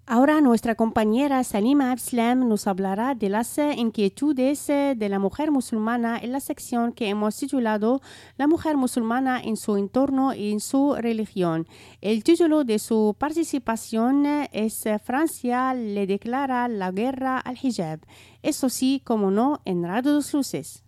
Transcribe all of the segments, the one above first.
Ahora nuestra compañera Salima Abslam nos hablará de las inquietudes de la mujer musulmana en la sección que hemos titulado La mujer musulmana en su entorno y en su religión. El título de su participación es Francia le declara la guerra al hijab. Eso sí, como no, en Radio Dos Luces.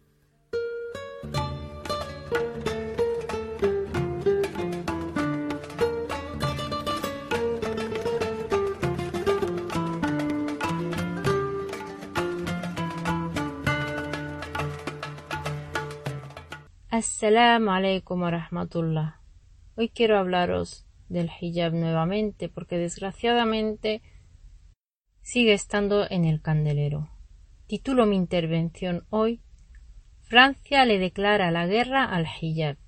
Assalamu alaikum wa rahmatullah. Hoy quiero hablaros del hijab nuevamente porque desgraciadamente sigue estando en el candelero. Titulo mi intervención hoy: Francia le declara la guerra al hijab.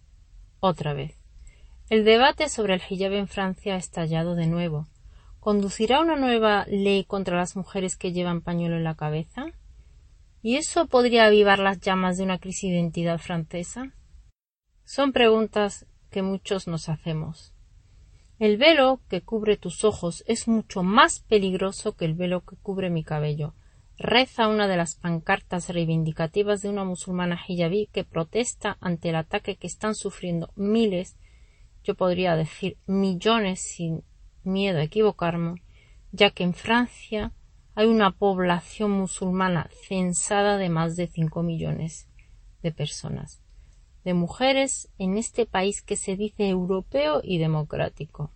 Otra vez. El debate sobre el hijab en Francia ha estallado de nuevo. ¿Conducirá una nueva ley contra las mujeres que llevan pañuelo en la cabeza? ¿Y eso podría avivar las llamas de una crisis de identidad francesa? Son preguntas que muchos nos hacemos. El velo que cubre tus ojos es mucho más peligroso que el velo que cubre mi cabello, reza una de las pancartas reivindicativas de una musulmana hijabí que protesta ante el ataque que están sufriendo miles, yo podría decir millones sin miedo a equivocarme, ya que en Francia hay una población musulmana censada de más de 5 millones de personas, de mujeres en este país que se dice europeo y democrático.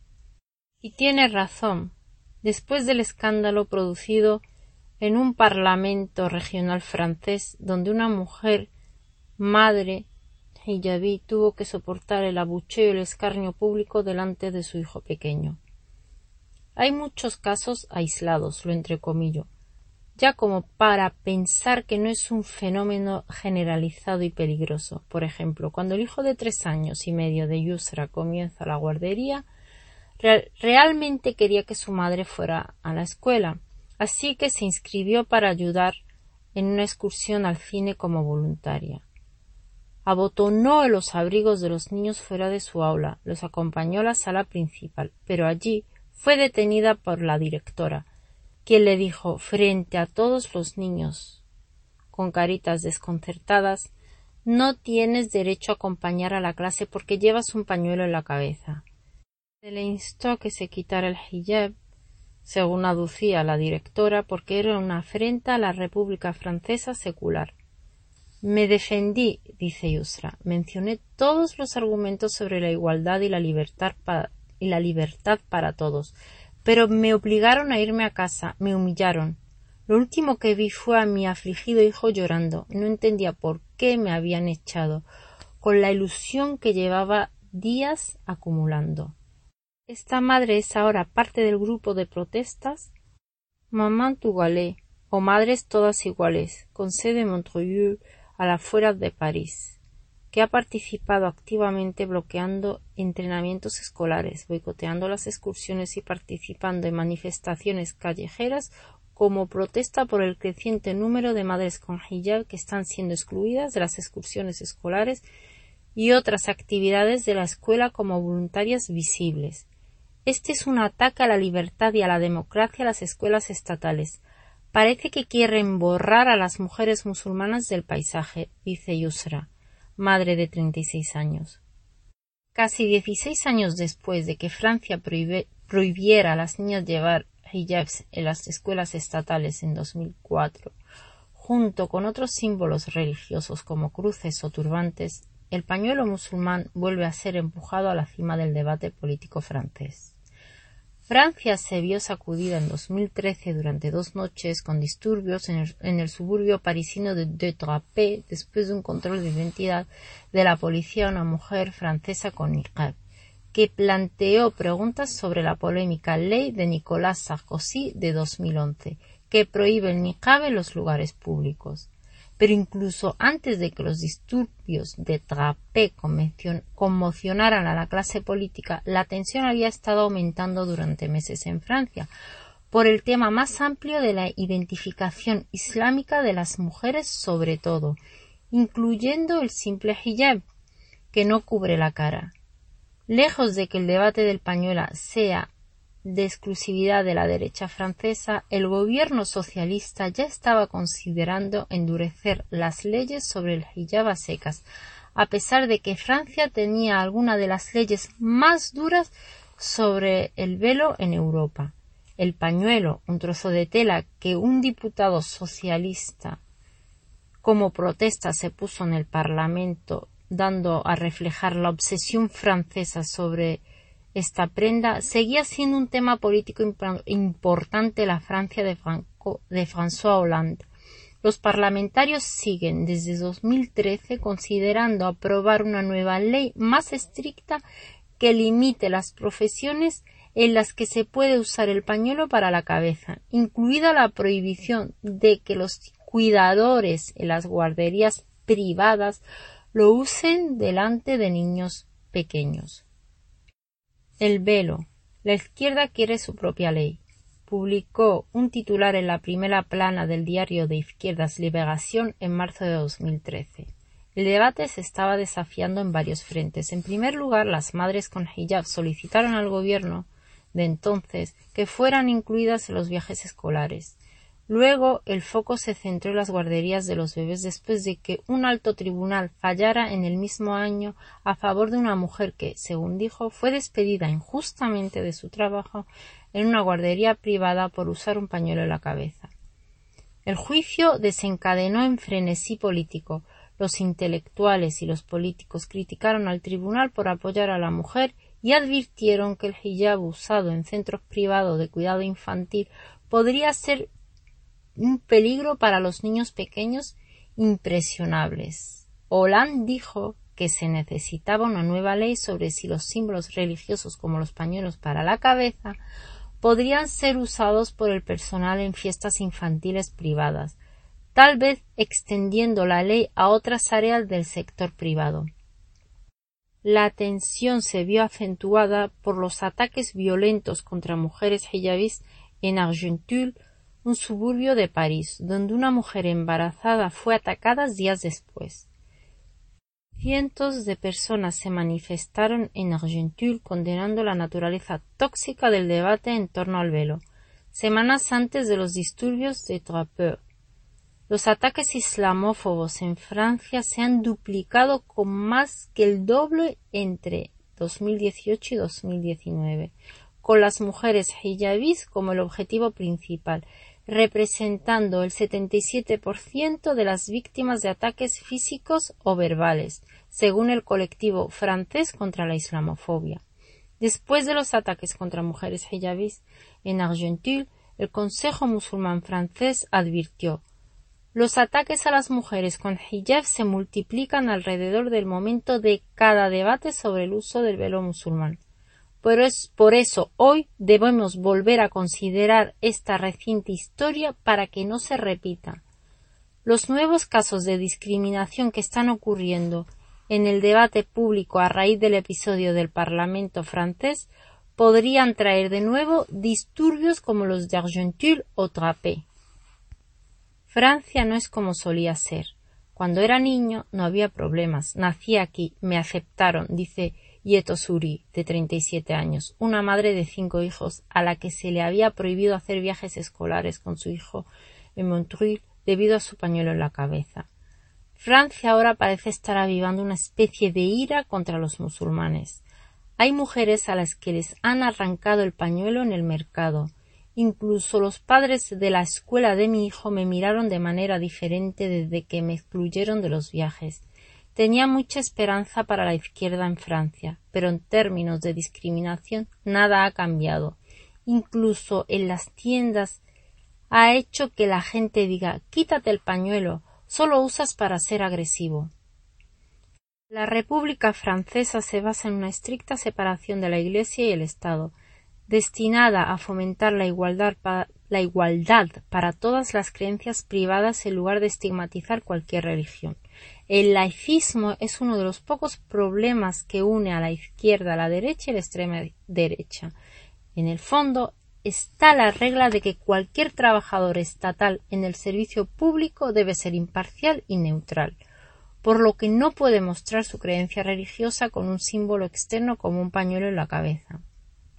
Y tiene razón, después del escándalo producido en un parlamento regional francés donde una mujer madre hijabí tuvo que soportar el abucheo y el escarnio público delante de su hijo pequeño. Hay muchos casos aislados, lo entrecomillo, ya como para pensar que no es un fenómeno generalizado y peligroso. Por ejemplo, cuando el hijo de 3 años y medio de Yusra comienza la guardería, realmente quería que su madre fuera a la escuela, así que se inscribió para ayudar en una excursión al cine como voluntaria. Abotonó los abrigos de los niños fuera de su aula, los acompañó a la sala principal, pero allí fue detenida por la directora, quien le dijo frente a todos los niños, con caritas desconcertadas: «No tienes derecho a acompañar a la clase porque llevas un pañuelo en la cabeza». Se le instó a que se quitara el hijab, según aducía la directora, porque era una afrenta a la República Francesa secular. «Me defendí», dice Yusra, «mencioné todos los argumentos sobre la igualdad y la libertad para todos, pero me obligaron a irme a casa, me humillaron. Lo último que vi fue a mi afligido hijo llorando. No entendía por qué me habían echado, con la ilusión que llevaba días acumulando. Esta madre es ahora parte del grupo de protestas Maman Tougalé, o Madres Todas Iguales, con sede en Montreuil, a las afueras de París, que ha participado activamente bloqueando entrenamientos escolares, boicoteando las excursiones y participando en manifestaciones callejeras como protesta por el creciente número de madres con hijab que están siendo excluidas de las excursiones escolares y otras actividades de la escuela como voluntarias visibles. Este es un ataque a la libertad y a la democracia a las escuelas estatales. Parece que quieren borrar a las mujeres musulmanas del paisaje, dice Yusra, madre de 36 años. Casi 16 años después de que Francia prohibiera a las niñas llevar hijabs en las escuelas estatales en 2004, junto con otros símbolos religiosos como cruces o turbantes, el pañuelo musulmán vuelve a ser empujado a la cima del debate político francés. Francia se vio sacudida en 2013 durante 2 noches con disturbios en el suburbio parisino de Deux-Drapés después de un control de identidad de la policía a una mujer francesa con niqab, que planteó preguntas sobre la polémica ley de Nicolas Sarkozy de 2011, que prohíbe el niqab en los lugares públicos. Pero incluso antes de que los disturbios de Drapé conmocionaran a la clase política, la tensión había estado aumentando durante meses en Francia por el tema más amplio de la identificación islámica de las mujeres sobre todo, incluyendo el simple hijab, que no cubre la cara. Lejos de que el debate del pañuelo sea de exclusividad de la derecha francesa, el gobierno socialista ya estaba considerando endurecer las leyes sobre el hijab a secas, a pesar de que Francia tenía algunas de las leyes más duras sobre el velo en Europa. El pañuelo, un trozo de tela que un diputado socialista como protesta se puso en el Parlamento, dando a reflejar la obsesión francesa sobre esta prenda, seguía siendo un tema político importante en la Francia de François Hollande. Los parlamentarios siguen desde 2013 considerando aprobar una nueva ley más estricta que limite las profesiones en las que se puede usar el pañuelo para la cabeza, incluida la prohibición de que los cuidadores en las guarderías privadas lo usen delante de niños pequeños. El velo. La izquierda quiere su propia ley. Publicó un titular en la primera plana del diario de izquierdas Libération en marzo de 2013. El debate se estaba desafiando en varios frentes. En primer lugar, las madres con hijab solicitaron al gobierno de entonces que fueran incluidas en los viajes escolares. Luego, el foco se centró en las guarderías de los bebés después de que un alto tribunal fallara en el mismo año a favor de una mujer que, según dijo, fue despedida injustamente de su trabajo en una guardería privada por usar un pañuelo en la cabeza. El juicio desencadenó en frenesí político. Los intelectuales y los políticos criticaron al tribunal por apoyar a la mujer y advirtieron que el hijab usado en centros privados de cuidado infantil podría ser un peligro para los niños pequeños impresionables. Hollande dijo que se necesitaba una nueva ley sobre si los símbolos religiosos como los pañuelos para la cabeza podrían ser usados por el personal en fiestas infantiles privadas, tal vez extendiendo la ley a otras áreas del sector privado. La tensión se vio acentuada por los ataques violentos contra mujeres hijabis en Argenteuil, un suburbio de París, donde una mujer embarazada fue atacada días después. Cientos de personas se manifestaron en Argenteuil condenando la naturaleza tóxica del debate en torno al velo, semanas antes de los disturbios de Drapeau. Los ataques islamófobos en Francia se han duplicado con más que el doble entre 2018 y 2019, con las mujeres hijabis como el objetivo principal, representando el 77% de las víctimas de ataques físicos o verbales, según el colectivo francés contra la islamofobia. Después de los ataques contra mujeres hijabis en Argenteuil, el Consejo Musulmán francés advirtió: los ataques a las mujeres con hijab se multiplican alrededor del momento de cada debate sobre el uso del velo musulmán. Por eso hoy debemos volver a considerar esta reciente historia para que no se repita. Los nuevos casos de discriminación que están ocurriendo en el debate público a raíz del episodio del Parlamento francés podrían traer de nuevo disturbios como los de Argenteuil o Drapeau. Francia no es como solía ser. Cuando era niño no había problemas. Nací aquí, me aceptaron, dice Yeto Suri, de 37 años, una madre de 5 hijos a la que se le había prohibido hacer viajes escolares con su hijo en Montreuil debido a su pañuelo en la cabeza. Francia ahora parece estar avivando una especie de ira contra los musulmanes. Hay mujeres a las que les han arrancado el pañuelo en el mercado. Incluso los padres de la escuela de mi hijo me miraron de manera diferente desde que me excluyeron de los viajes. Tenía mucha esperanza para la izquierda en Francia, pero en términos de discriminación nada ha cambiado. Incluso en las tiendas ha hecho que la gente diga: quítate el pañuelo, solo usas para ser agresivo. La República Francesa se basa en una estricta separación de la Iglesia y el Estado, destinada a fomentar la igualdad para todas las creencias privadas en lugar de estigmatizar cualquier religión. El laicismo es uno de los pocos problemas que une a la izquierda, a la derecha y a la extrema derecha. En el fondo está la regla de que cualquier trabajador estatal en el servicio público debe ser imparcial y neutral, por lo que no puede mostrar su creencia religiosa con un símbolo externo como un pañuelo en la cabeza.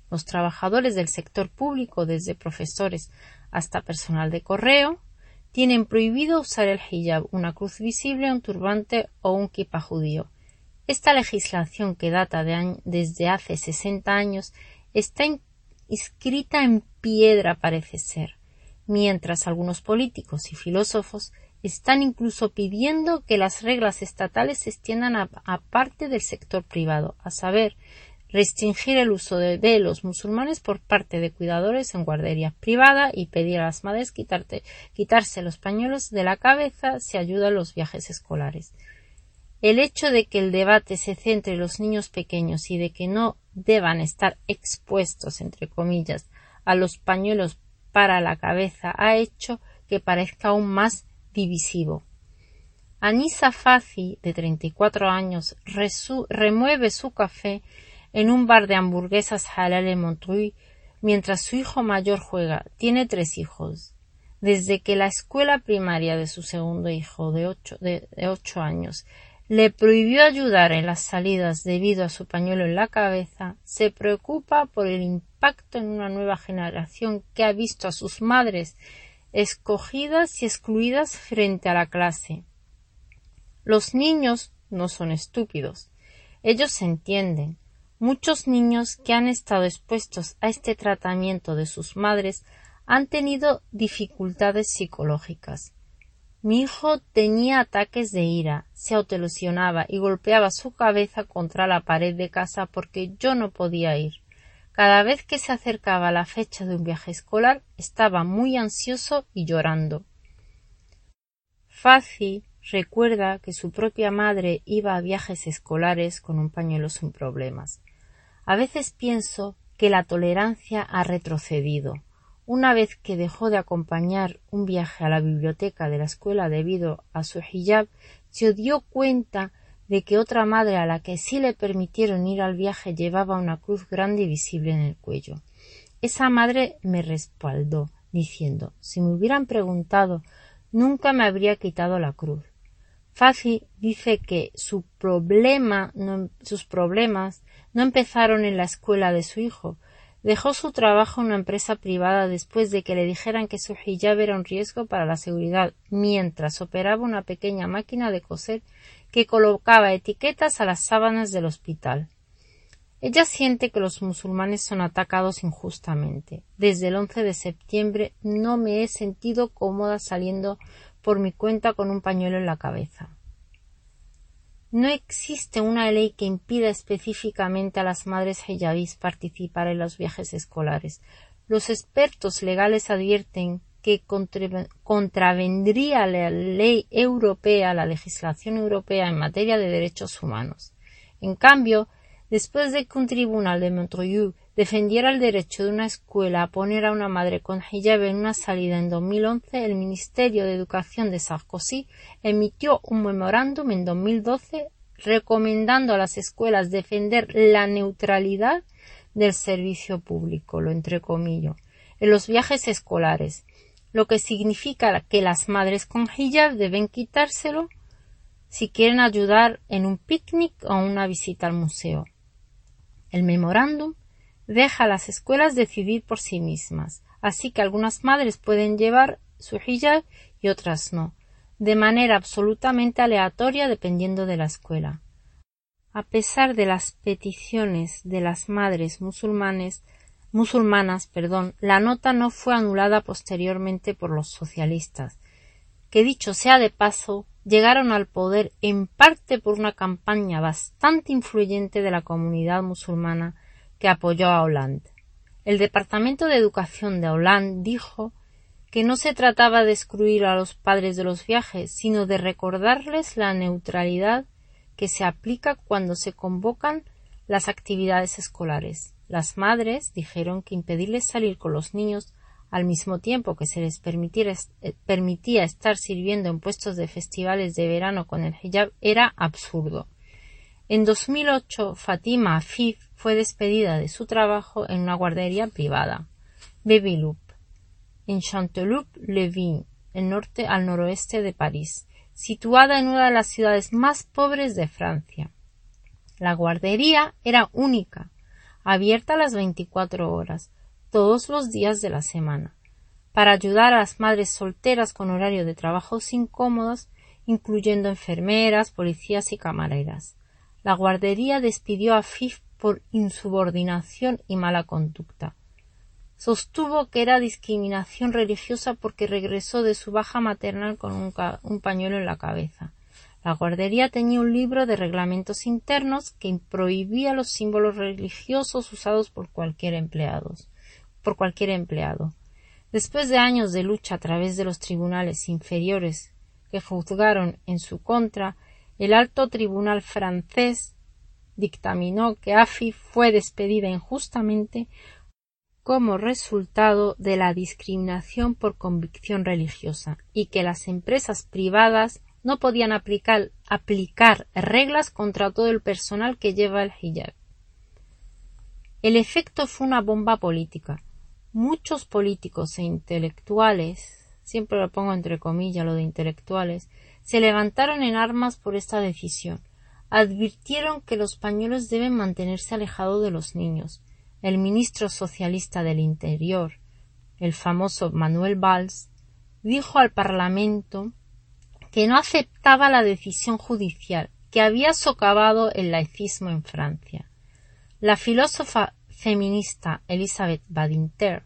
Los trabajadores del sector público, desde profesores hasta personal de correo, tienen prohibido usar el hijab, una cruz visible, un turbante o un kipá judío. Esta legislación, que data desde hace 60 años, está inscrita en piedra, parece ser, mientras algunos políticos y filósofos están incluso pidiendo que las reglas estatales se extiendan a parte del sector privado, a saber, restringir el uso de velos musulmanes por parte de cuidadores en guarderías privadas y pedir a las madres quitarse los pañuelos de la cabeza si ayudan los viajes escolares. El hecho de que el debate se centre en los niños pequeños y de que no deban estar expuestos, entre comillas, a los pañuelos para la cabeza ha hecho que parezca aún más divisivo. Anisa Fazi, de 34 años, remueve su café en un bar de hamburguesas halal en Montreuil mientras su hijo mayor juega. Tiene 3 hijos. Desde que la escuela primaria de su segundo hijo, de 8 años, le prohibió ayudar en las salidas debido a su pañuelo en la cabeza, se preocupa por el impacto en una nueva generación que ha visto a sus madres escogidas y excluidas frente a la clase. Los niños no son estúpidos. Ellos se entienden. Muchos niños que han estado expuestos a este tratamiento de sus madres han tenido dificultades psicológicas. Mi hijo tenía ataques de ira, se autolesionaba y golpeaba su cabeza contra la pared de casa porque yo no podía ir. Cada vez que se acercaba la fecha de un viaje escolar estaba muy ansioso y llorando. Fazi recuerda que su propia madre iba a viajes escolares con un pañuelo sin problemas. A veces pienso que la tolerancia ha retrocedido. Una vez que dejó de acompañar un viaje a la biblioteca de la escuela debido a su hijab, se dio cuenta de que otra madre a la que sí le permitieron ir al viaje llevaba una cruz grande y visible en el cuello. Esa madre me respaldó, diciendo: si me hubieran preguntado, nunca me habría quitado la cruz. Fazi dice que sus problemas no empezaron en la escuela de su hijo. Dejó su trabajo en una empresa privada después de que le dijeran que su hijab era un riesgo para la seguridad, mientras operaba una pequeña máquina de coser que colocaba etiquetas a las sábanas del hospital. Ella siente que los musulmanes son atacados injustamente. Desde el 11 de septiembre no me he sentido cómoda saliendo por mi cuenta con un pañuelo en la cabeza. No existe una ley que impida específicamente a las madres hijabís participar en los viajes escolares. Los expertos legales advierten que contravendría la ley europea, la legislación europea en materia de derechos humanos. En cambio, después de que un tribunal de Montreuil defendiera el derecho de una escuela a poner a una madre con hijab en una salida en 2011, el Ministerio de Educación de Sarkozy emitió un memorándum en 2012 recomendando a las escuelas defender la neutralidad del servicio público, lo entrecomillo, en los viajes escolares, lo que significa que las madres con hijab deben quitárselo si quieren ayudar en un picnic o una visita al museo. El memorándum deja a las escuelas decidir por sí mismas, así que algunas madres pueden llevar su hijab y otras no, de manera absolutamente aleatoria dependiendo de la escuela. A pesar de las peticiones de las madres musulmanas, la nota no fue anulada posteriormente por los socialistas, que dicho sea de paso, llegaron al poder en parte por una campaña bastante influyente de la comunidad musulmana que apoyó a Hollande. El Departamento de Educación de Hollande dijo que no se trataba de excluir a los padres de los viajes, sino de recordarles la neutralidad que se aplica cuando se convocan las actividades escolares. Las madres dijeron que impedirles salir con los niños al mismo tiempo que se les permitía estar sirviendo en puestos de festivales de verano con el hijab era absurdo. En 2008, Fatima Afif fue despedida de su trabajo en una guardería privada, Baby Loop, en Chanteloup-les-Vignes, al noroeste de París, situada en una de las ciudades más pobres de Francia. La guardería era única, abierta a las 24 horas, todos los días de la semana, para ayudar a las madres solteras con horario de trabajos incómodos, incluyendo enfermeras, policías y camareras. La guardería despidió a Afif por insubordinación y mala conducta. Sostuvo que era discriminación religiosa porque regresó de su baja maternal con un pañuelo en la cabeza. La guardería tenía un libro de reglamentos internos que prohibía los símbolos religiosos usados por cualquier empleado. Después de años de lucha a través de los tribunales inferiores que juzgaron en su contra, el alto tribunal francés dictaminó que Afif fue despedida injustamente como resultado de la discriminación por convicción religiosa y que las empresas privadas no podían aplicar reglas contra todo el personal que lleva el hijab. El efecto fue una bomba política. Muchos políticos e intelectuales, siempre lo pongo entre comillas lo de intelectuales, se levantaron en armas por esta decisión. Advirtieron que los pañuelos deben mantenerse alejados de los niños. El ministro socialista del Interior, el famoso Manuel Valls, dijo al Parlamento que no aceptaba la decisión judicial que había socavado el laicismo en Francia. La filósofa feminista Elisabeth Badinter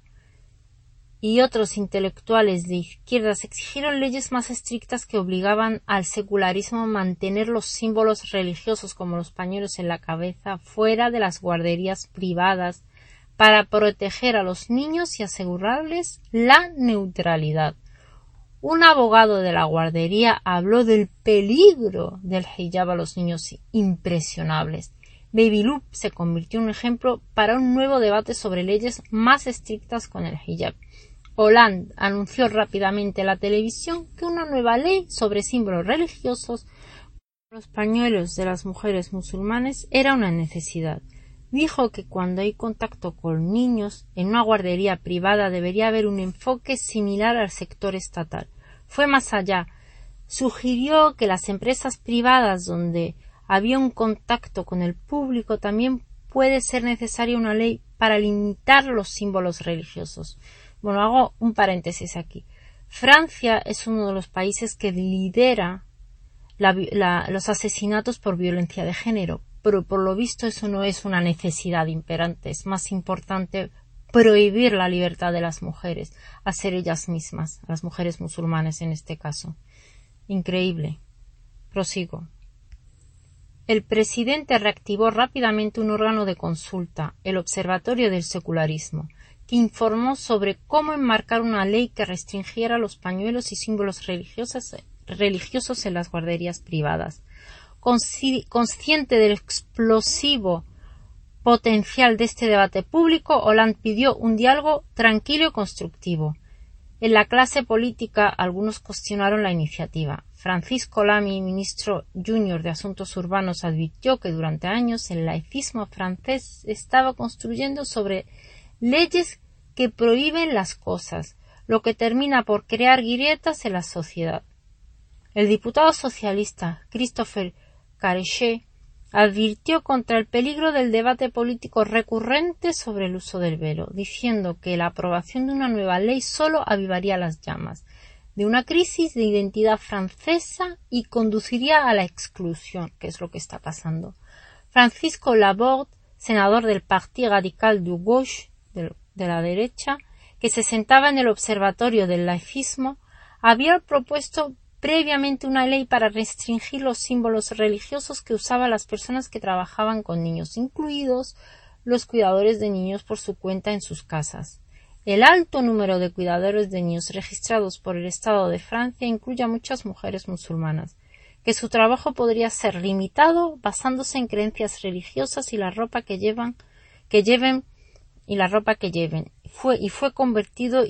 y otros intelectuales de izquierdas exigieron leyes más estrictas que obligaban al secularismo a mantener los símbolos religiosos como los pañuelos en la cabeza fuera de las guarderías privadas para proteger a los niños y asegurarles la neutralidad. Un abogado de la guardería habló del peligro del hijab a los niños impresionables. Baby Loop se convirtió en un ejemplo para un nuevo debate sobre leyes más estrictas con el hijab. Hollande anunció rápidamente en la televisión que una nueva ley sobre símbolos religiosos por los pañuelos de las mujeres musulmanes era una necesidad. Dijo que cuando hay contacto con niños en una guardería privada debería haber un enfoque similar al sector estatal. Fue más allá. Sugirió que las empresas privadas donde había un contacto con el público también puede ser necesaria una ley para limitar los símbolos religiosos. Bueno, hago un paréntesis aquí. Francia es uno de los países que lidera los asesinatos por violencia de género, pero por lo visto eso no es una necesidad imperante. Es más importante prohibir la libertad de las mujeres a ser ellas mismas, a las mujeres musulmanas en este caso. Increíble. Prosigo. El presidente reactivó rápidamente un órgano de consulta, el Observatorio del Secularismo, que informó sobre cómo enmarcar una ley que restringiera los pañuelos y símbolos religiosos en las guarderías privadas. Consciente del explosivo potencial de este debate público, Hollande pidió un diálogo tranquilo y constructivo. En la clase política algunos cuestionaron la iniciativa. Francisco Lamy, ministro junior de Asuntos Urbanos, advirtió que durante años el laicismo francés estaba construyendo sobre leyes que prohíben las cosas, lo que termina por crear grietas en la sociedad. El diputado socialista Christopher Carechet advirtió contra el peligro del debate político recurrente sobre el uso del velo, diciendo que la aprobación de una nueva ley solo avivaría las llamas de una crisis de identidad francesa y conduciría a la exclusión, que es lo que está pasando. Francisco Laborde, senador del Parti Radical du Gauche, de la derecha, que se sentaba en el observatorio del laicismo, había propuesto previamente una ley para restringir los símbolos religiosos que usaban las personas que trabajaban con niños, incluidos los cuidadores de niños por su cuenta en sus casas. El alto número de cuidadores de niños registrados por el Estado de Francia incluye a muchas mujeres musulmanas, que su trabajo podría ser limitado basándose en creencias religiosas y la ropa que lleven, fue controvertido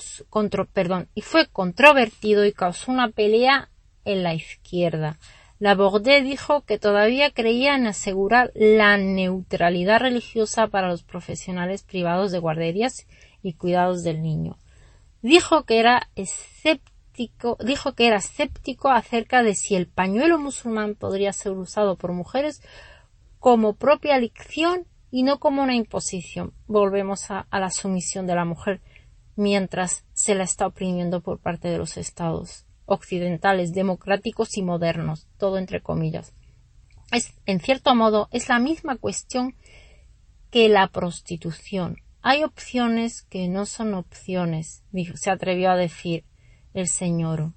y causó una pelea en la izquierda. Laborde dijo que todavía creía en asegurar la neutralidad religiosa para los profesionales privados de guarderías y cuidados del niño. Dijo que era escéptico acerca de si el pañuelo musulmán podría ser usado por mujeres como propia elección y no como una imposición. Volvemos a la sumisión de la mujer mientras se la está oprimiendo por parte de los estados occidentales, democráticos y modernos, todo entre comillas. En cierto modo, es la misma cuestión que la prostitución. Hay opciones que no son opciones, se atrevió a decir el señor.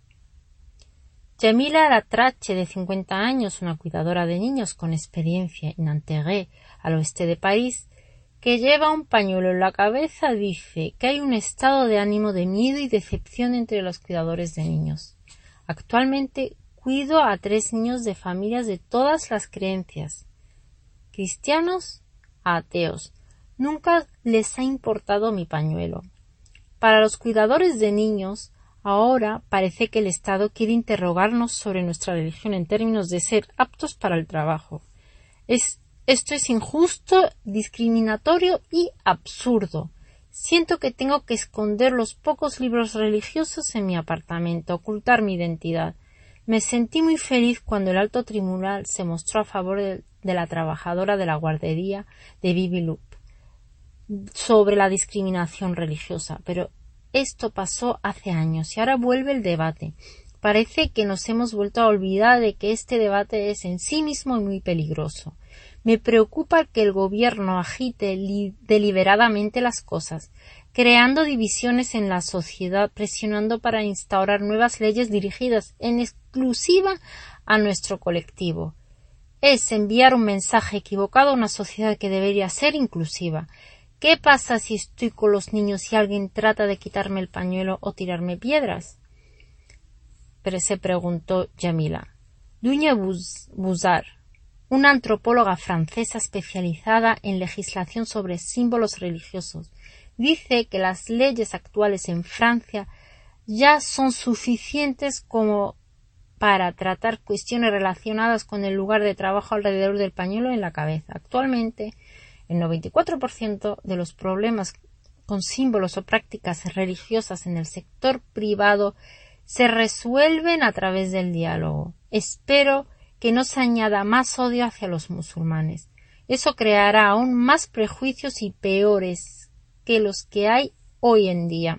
Jamila Latrache, de 50 años, una cuidadora de niños con experiencia en Nanterre, al oeste de París, que lleva un pañuelo en la cabeza, dice que hay un estado de ánimo de miedo y decepción entre los cuidadores de niños. Actualmente cuido a 3 niños de familias de todas las creencias, cristianos a ateos. Nunca les ha importado mi pañuelo. Para los cuidadores de niños, ahora parece que el Estado quiere interrogarnos sobre nuestra religión en términos de ser aptos para el trabajo. Esto es injusto, discriminatorio y absurdo. Siento que tengo que esconder los pocos libros religiosos en mi apartamento, ocultar mi identidad. Me sentí muy feliz cuando el alto tribunal se mostró a favor de la trabajadora de la guardería de Bibi Loop sobre la discriminación religiosa, pero esto pasó hace años y ahora vuelve el debate. Parece que nos hemos vuelto a olvidar de que este debate es en sí mismo muy peligroso. Me preocupa que el gobierno agite deliberadamente las cosas, creando divisiones en la sociedad, presionando para instaurar nuevas leyes dirigidas en exclusiva a nuestro colectivo. Es enviar un mensaje equivocado a una sociedad que debería ser inclusiva. ¿Qué pasa si estoy con los niños y alguien trata de quitarme el pañuelo o tirarme piedras? Pero se preguntó Jamila. Dunia Buzar, una antropóloga francesa especializada en legislación sobre símbolos religiosos, dice que las leyes actuales en Francia ya son suficientes como para tratar cuestiones relacionadas con el lugar de trabajo alrededor del pañuelo en la cabeza. Actualmente, el 94% de los problemas con símbolos o prácticas religiosas en el sector privado se resuelven a través del diálogo. Espero que no se añada más odio hacia los musulmanes. Eso creará aún más prejuicios y peores que los que hay hoy en día.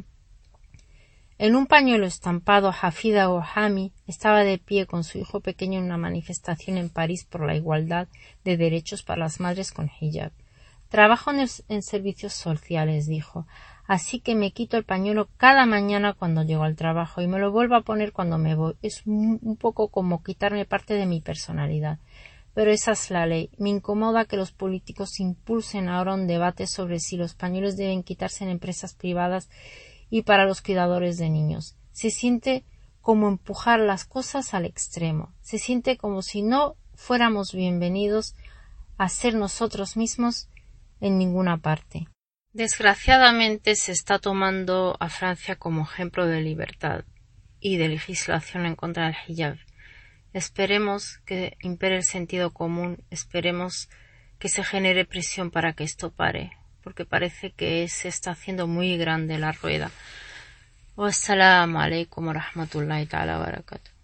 En un pañuelo estampado, Hafida Ohami estaba de pie con su hijo pequeño en una manifestación en París por la igualdad de derechos para las madres con hijab. Trabajo en servicios sociales, dijo, así que me quito el pañuelo cada mañana cuando llego al trabajo y me lo vuelvo a poner cuando me voy. Es un poco como quitarme parte de mi personalidad. Pero esa es la ley. Me incomoda que los políticos impulsen ahora un debate sobre si los pañuelos deben quitarse en empresas privadas y para los cuidadores de niños. Se siente como empujar las cosas al extremo. Se siente como si no fuéramos bienvenidos a ser nosotros mismos en ninguna parte. Desgraciadamente se está tomando a Francia como ejemplo de libertad y de legislación en contra del hijab. Esperemos que impere el sentido común, esperemos que se genere presión para que esto pare, porque parece que se está haciendo muy grande la rueda. Wassalamu alaikum wa rahmatullahi ta'ala wa barakatuh.